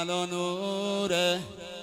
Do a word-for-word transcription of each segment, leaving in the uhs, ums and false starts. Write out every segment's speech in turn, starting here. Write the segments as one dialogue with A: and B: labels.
A: نورالعلا نوره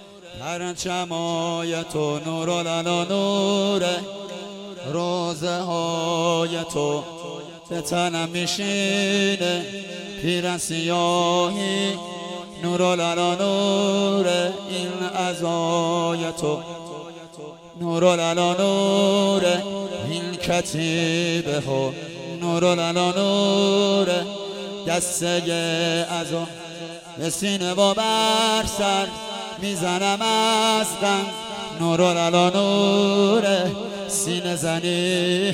A: پرچمای تو، نورالعلا نوره روزه های تو به تنم میشینه، پیرن سیاهی نورالعلا نوره این عزای تو، نورالعلا نوره این کتیبه ها، نورالعلا نوره دسته عزا به سینه با بر سر میزنم از غم، نورالعلا نوره سینه زنی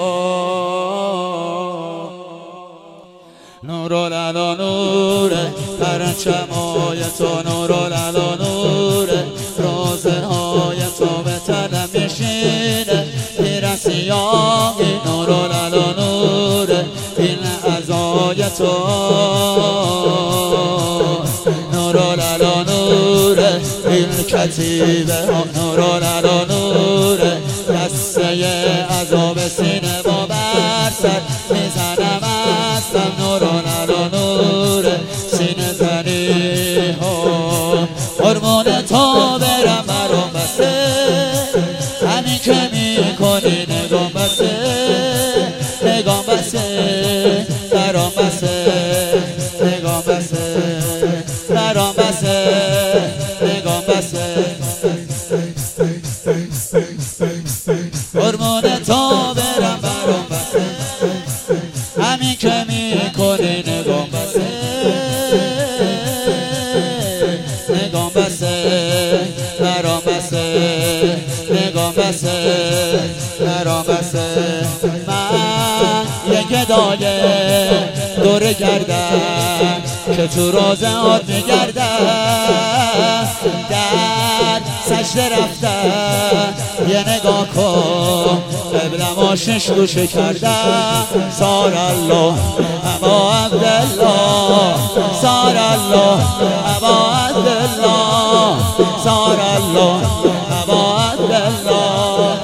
A: ها، نورالعلا نوره پرچمای تو، نورالعلا نوره روزه های تو به تنم میشینه، پیرن سیاهی نورالعلا نوره این عزای تو، نورالعلا نوره این کتیبه ها، نورالعلا نوره دسته عذاب سینه با بر سر میزنم هستم، نورالعلا نوره سینه زنی ها، هرمون تو برم برام بسه، همین که میکنی نگام بسه، نگام بسه برام بسه، نگام بسه برام بسه، نگام بسه، هرمون تو برم برام بسه، همین که میکنی نگام بسه، نگام بسه برام بسه، نگام بسه برام بسه، من یک گدایه دور گردم که تو روزهات میگردم، در سجده رفتم یه نگاه کن قبلم آشش گوشه کردم، سار الله ابا عبدالله، سار الله ابا عبدالله، سار الله ابا عبدالله،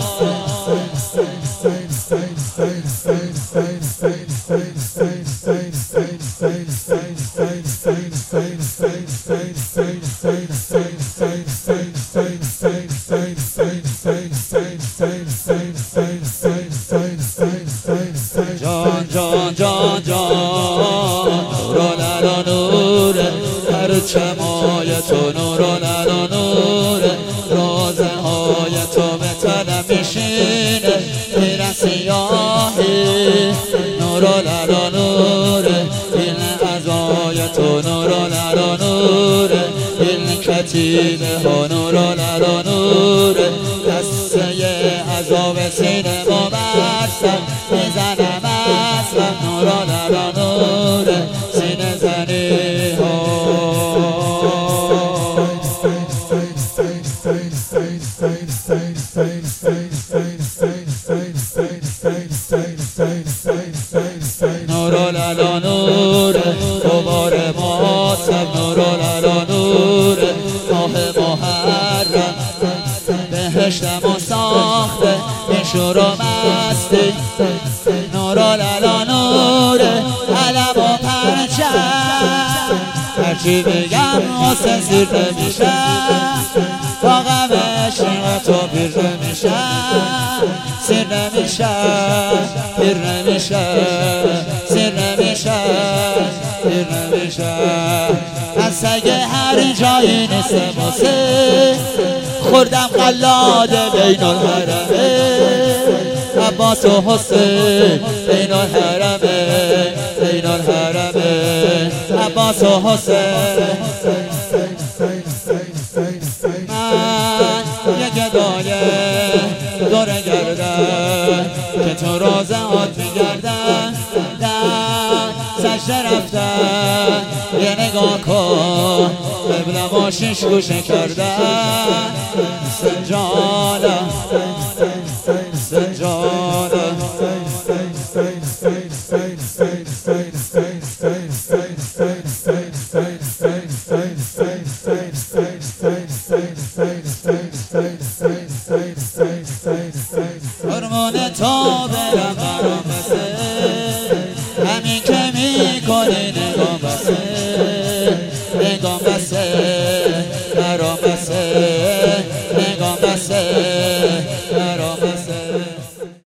A: جان جان جان جان نورالعلا نوره پرچمای تو، نورالعلا نوره روزه های تو به تنم میشینه، پیرن سیاهی نورالعلا نوره این عزای تو، نورالعلا نوره این کتیبه ها، نورالعلا نوره دسته عذاب سینه ما بر سر میزنم اصلا، نورالعلا نوره سینه زنی ها، نورالعلا نوره دوباره ماتم، نورالعلا نوره ماه محرم بهشتم و ساخته این شور و مستی، نورالعلا نوره علم و پرچم هرچی بگم حسن زیر نمیشم، با غم عشق تو پیر نمیشم، سیر نمیشم پیر نمیشم، سیر نمیشم پیر نمیشم، از سگ هر جایی نیستم واسه خوردم قلاده بین الحرمه، عباس و حسین بین الحرمه، بین الحرمه عباس و حسین، من یک گدایه دور گردم که تو روزهات میگردم، در سجده رفتم یه نگاه کن قبلم آشش گوشه کردم، سنجانم سنجانم هرمون تو برم برام بسه، همین که میکنی نگام بسه، نگام بسه برام بسه نگام بسه برام